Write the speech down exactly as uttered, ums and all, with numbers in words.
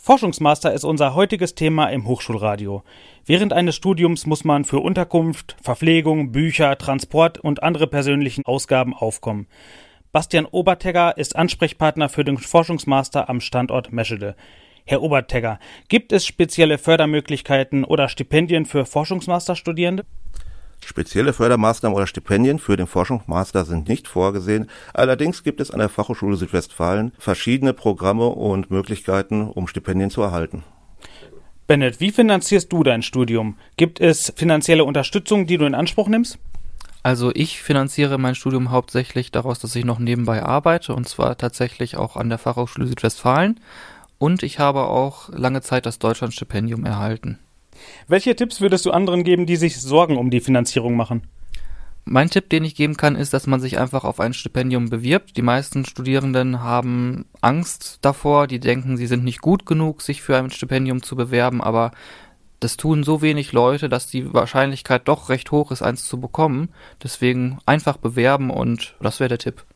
Forschungsmaster ist unser heutiges Thema im Hochschulradio. Während eines Studiums muss man für Unterkunft, Verpflegung, Bücher, Transport und andere persönlichen Ausgaben aufkommen. Bastian Obertegger ist Ansprechpartner für den Forschungsmaster am Standort Meschede. Herr Obertegger, gibt es spezielle Fördermöglichkeiten oder Stipendien für Forschungsmasterstudierende? Spezielle Fördermaßnahmen oder Stipendien für den Forschungsmaster sind nicht vorgesehen. Allerdings gibt es an der Fachhochschule Südwestfalen verschiedene Programme und Möglichkeiten, um Stipendien zu erhalten. Bennett, wie finanzierst du dein Studium? Gibt es finanzielle Unterstützung, die du in Anspruch nimmst? Also ich finanziere mein Studium hauptsächlich daraus, dass ich noch nebenbei arbeite, und zwar tatsächlich auch an der Fachhochschule Südwestfalen. Und ich habe auch lange Zeit das Deutschlandstipendium erhalten. Welche Tipps würdest du anderen geben, die sich Sorgen um die Finanzierung machen? Mein Tipp, den ich geben kann, ist, dass man sich einfach auf ein Stipendium bewirbt. Die meisten Studierenden haben Angst davor, die denken, sie sind nicht gut genug, sich für ein Stipendium zu bewerben, aber das tun so wenig Leute, dass die Wahrscheinlichkeit doch recht hoch ist, eins zu bekommen. Deswegen einfach bewerben, und das wäre der Tipp.